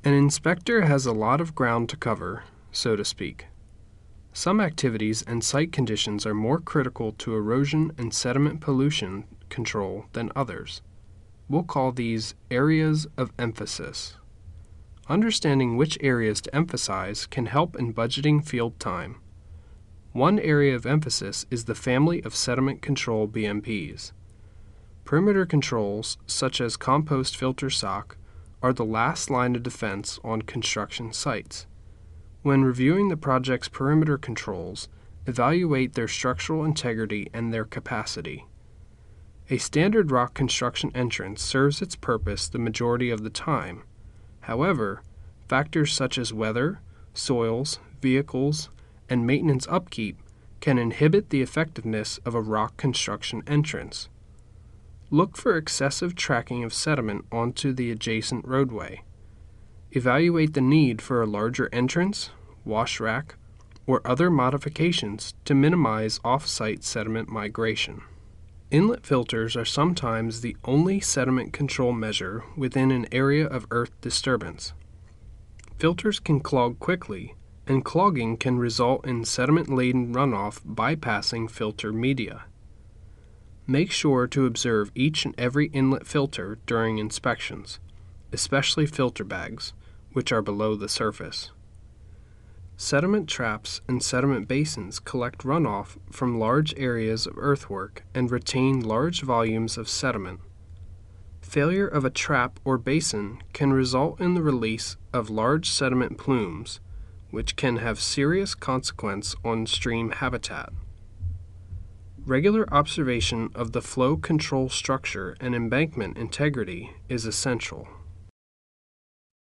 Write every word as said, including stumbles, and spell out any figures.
An inspector has a lot of ground to cover, so to speak. Some activities and site conditions are more critical to erosion and sediment pollution control than others. We'll call these areas of emphasis. Understanding which areas to emphasize can help in budgeting field time. One area of emphasis is the family of sediment control B M Ps. Perimeter controls, such as compost filter sock, are the last line of defense on construction sites. When reviewing the project's perimeter controls, evaluate their structural integrity and their capacity. A standard rock construction entrance serves its purpose the majority of the time. However, factors such as weather, soils, vehicles, and maintenance upkeep can inhibit the effectiveness of a rock construction entrance. Look for excessive tracking of sediment onto the adjacent roadway. Evaluate the need for a larger entrance, wash rack, or other modifications to minimize off-site sediment migration. Inlet filters are sometimes the only sediment control measure within an area of earth disturbance. Filters can clog quickly, and clogging can result in sediment-laden runoff bypassing filter media. Make sure to observe each and every inlet filter during inspections, especially filter bags, which are below the surface. Sediment traps and sediment basins collect runoff from large areas of earthwork and retain large volumes of sediment. Failure of a trap or basin can result in the release of large sediment plumes, which can have serious consequence on stream habitat. Regular observation of the flow control structure and embankment integrity is essential.